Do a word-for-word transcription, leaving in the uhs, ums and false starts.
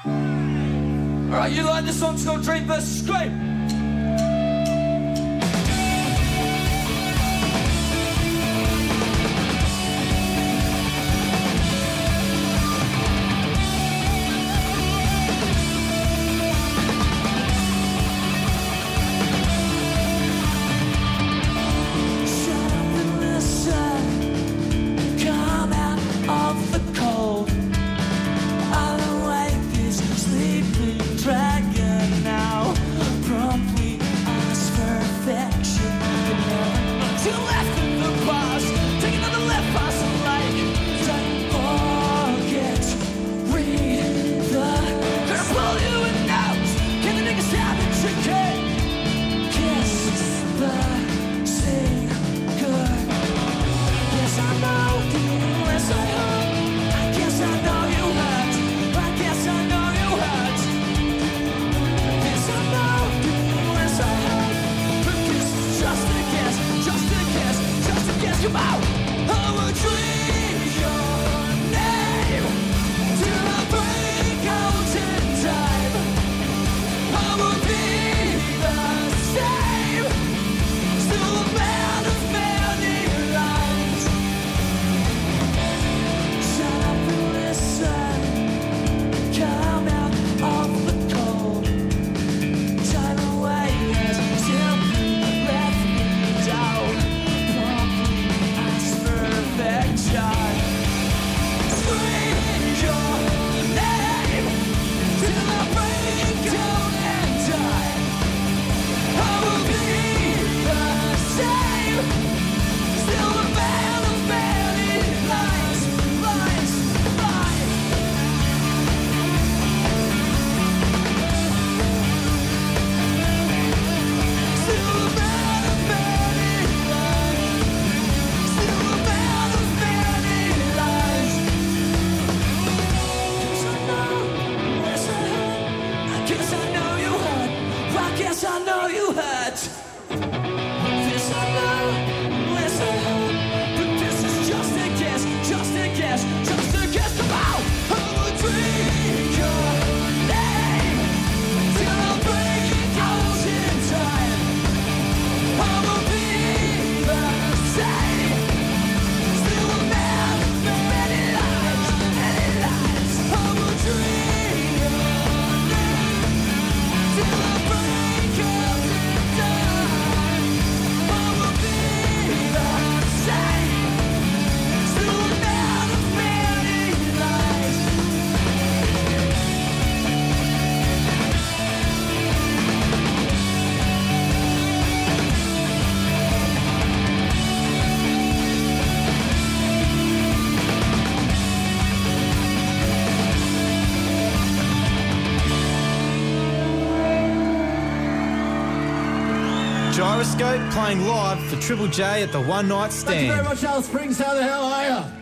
Alright, you like this song? It's called Dream versus Scream. Dragon now, promptly ask for affection. To the left of the bus, take another left past the lake. Don't forget, read the. Gonna pull you a note, get the niggas out of chicken. Kiss the sinker. Yes, I know you, yes, I hurt. I guess I know you hurt. I guess I know you hurt. Yes, I know you, yes, I hurt. But this is just a guess, just a guess, just a guess. Come out! I will drink your name till I break out in time. I will be the same, still a man of many lines. Shut up and listen, come out of the cold. Time away has simply left me down. Promptly ask for affection. Scream your name till I break down and die. I will be the same, still a man of many lines, lines, lines. Still a man of many lines, still a man of many lines. Guess I know, yes I hurt. I guess I know you hurt. I guess I know you hurt. This I know, yes I hurt. But this is just a guess, just a guess, just a guess. Come out! I will drink your name till I break out in time. I will be the same, still a man with many lives, many lives. I will drink your name till I break out in time. I will be the same, still a man of many lives. Gyroscope playing live for Triple J at the One Night Thank you very Stand. much, Alice Springs. How the hell are you?